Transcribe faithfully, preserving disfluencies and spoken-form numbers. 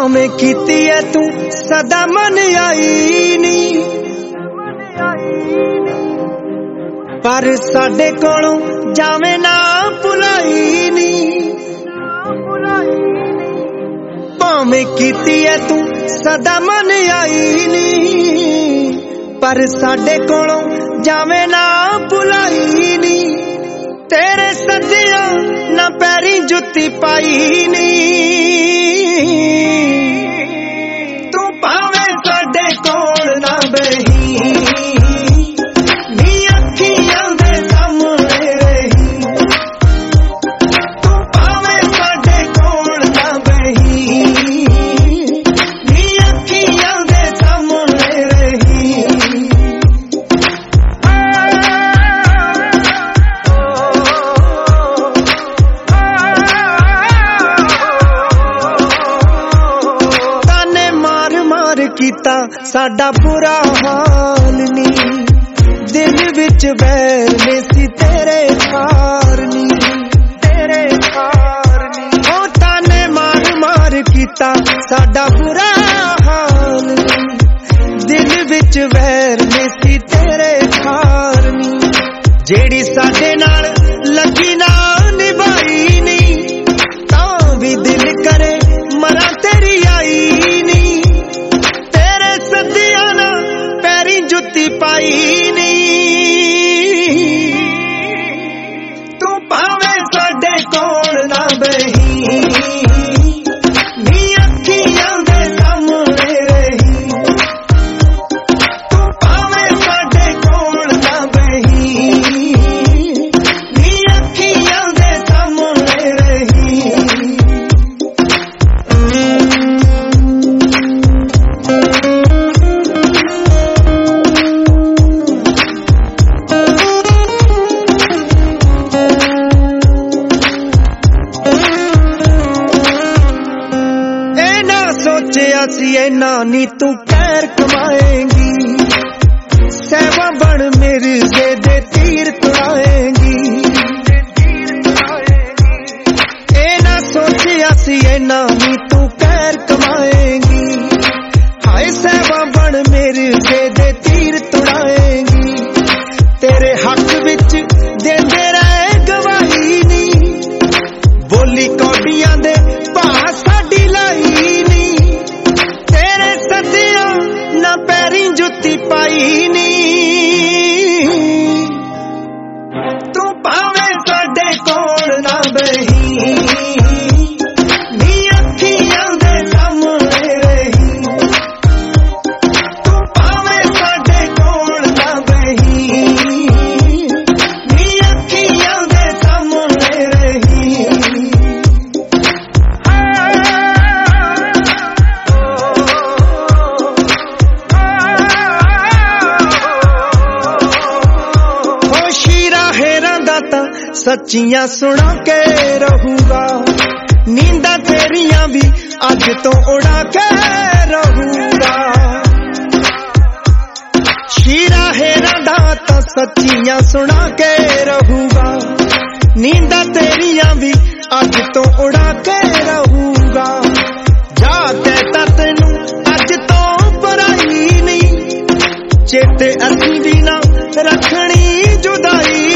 भावें कीती है तू सदा मन आई नी, पर साडे कोलों जावे ना भुलाई नी। भावें कीती है तू सदा मन आई नी, पर साडे कोलों जावे ना भुलाई नी। तेरे सदिया ना पैरी जुत्ती पाई नी, तू भावें साडे कोल ना बही, नी अखियां दे सामने रही। तू भावें साडे कोल ना बही, नी अखियां दे सामने रही। कीता साडा बुरा हाल नी, दिल विच बैर में सी तेरे खार नी, तेरे खार नी। ओ ताने मार मार कीता साडा बुरा हाल नी, दिल विच बैर में सी तेरे खार नी। जेड़ी साडे नाल लगी ना निभाई नी, तां भी दिल करे मरा तेरी आई नी। जुत्ती पाई नी, तू भावें साडे कोल ना बही, नी अखियां दे सामने रही। तू भावें साडे कोल ना बही, नी अखियां दे सामने रही। सोचिया सी ऐना नी तू कैर कमाएंगी, सहवा बन मिर्जे दे तीर तुड़ाएंगी। ए ना सोचिया सी ऐना नी तू कैर कमाएंगी, हाय सहवा बन मिर्जे दे तीर तुड़ाएंगी। तेरे हक विच देंदे रहे गवाही नी, बोली कौडियां दे भा साडी लाई नी। ना पैरी जुत्ती पाई नी, तू भावें साडे कोल ना बही, नी अखियां दे सामने रही। तू भावें साडे कोल ना बही, नी अखियां दे सामने रही। सच्चियां सुना के रहूंगा, नींदा तेरियां भी अज तो उड़ा के रहूंगा। शीरा हेरा दाता सच्चियां सुना के रहूंगा, नींदा तेरियां भी अज तो उड़ा के रहूंगा। जा कहता तेनू अज तो बुराई नहीं, चेते असी भी ना रखनी जुदाई।